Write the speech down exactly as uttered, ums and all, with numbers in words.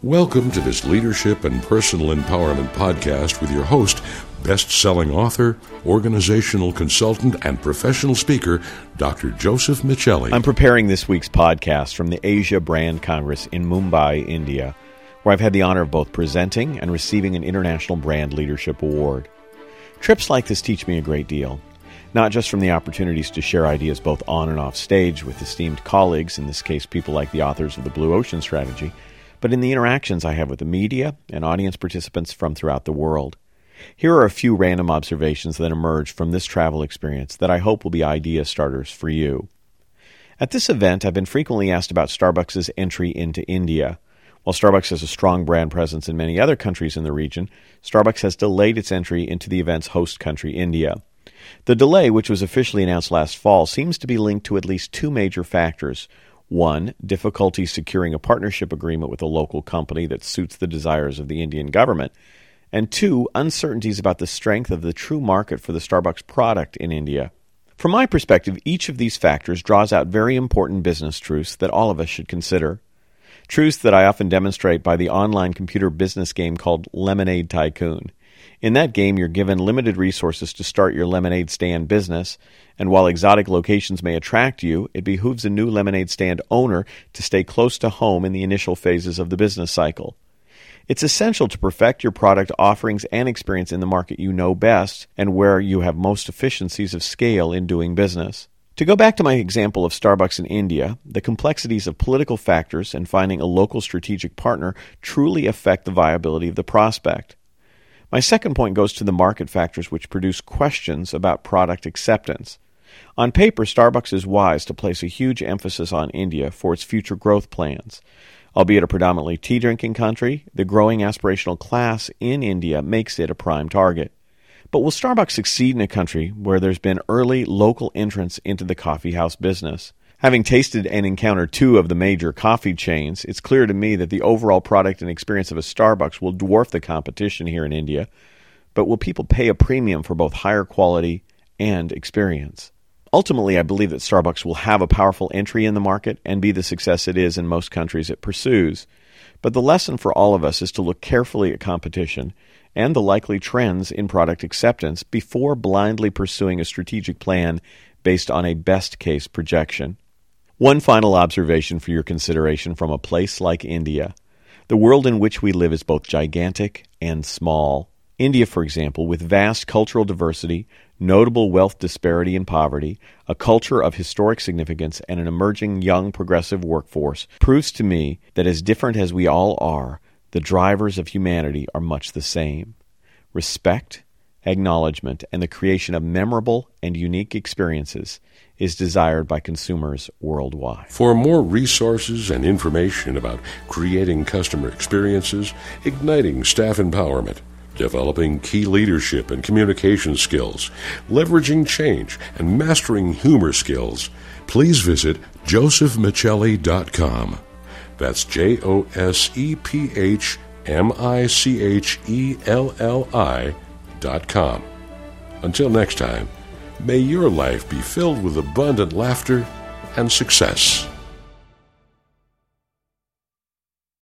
Welcome to this Leadership and Personal Empowerment podcast with your host, best-selling author, organizational consultant, and professional speaker, Doctor Joseph Michelli. I'm preparing this week's podcast from the Asia Brand Congress in Mumbai, India, where I've had the honor of both presenting and receiving an International Brand Leadership Award. Trips like this teach me a great deal, not just from the opportunities to share ideas both on and off stage with esteemed colleagues, in this case people like the authors of the Blue Ocean Strategy, but in the interactions I have with the media and audience participants from throughout the world. Here are a few random observations that emerged from this travel experience that I hope will be idea starters for you. At this event, I've been frequently asked about Starbucks' entry into India. While Starbucks has a strong brand presence in many other countries in the region, Starbucks has delayed its entry into the event's host country, India. The delay, which was officially announced last fall, seems to be linked to at least two major factors. One, difficulty securing a partnership agreement with a local company that suits the desires of the Indian government. And two, uncertainties about the strength of the true market for the Starbucks product in India. From my perspective, each of these factors draws out very important business truths that all of us should consider. Truths that I often demonstrate by the online computer business game called Lemonade Tycoon. In that game, you're given limited resources to start your lemonade stand business, and while exotic locations may attract you, it behooves a new lemonade stand owner to stay close to home in the initial phases of the business cycle. It's essential to perfect your product offerings and experience in the market you know best and where you have most efficiencies of scale in doing business. To go back to my example of Starbucks in India, the complexities of political factors and finding a local strategic partner truly affect the viability of the prospect. My second point goes to the market factors which produce questions about product acceptance. On paper, Starbucks is wise to place a huge emphasis on India for its future growth plans. Albeit a predominantly tea-drinking country, the growing aspirational class in India makes it a prime target. But will Starbucks succeed in a country where there's been early local entrance into the coffee house business? Having tasted and encountered two of the major coffee chains, it's clear to me that the overall product and experience of a Starbucks will dwarf the competition here in India. But will people pay a premium for both higher quality and experience? Ultimately, I believe that Starbucks will have a powerful entry in the market and be the success it is in most countries it pursues. But the lesson for all of us is to look carefully at competition and the likely trends in product acceptance before blindly pursuing a strategic plan based on a best-case projection. One final observation for your consideration from a place like India. The world in which we live is both gigantic and small. India, for example, with vast cultural diversity, notable wealth disparity and poverty, a culture of historic significance, and an emerging young progressive workforce, proves to me that as different as we all are, the drivers of humanity are much the same. Respect, acknowledgement, and the creation of memorable and unique experiences is desired by consumers worldwide. For more resources and information about creating customer experiences, igniting staff empowerment, developing key leadership and communication skills, leveraging change, and mastering humor skills, please visit joseph michelli dot com. That's J O S E P H M I C H E L L I dot com. Until next time, may your life be filled with abundant laughter and success.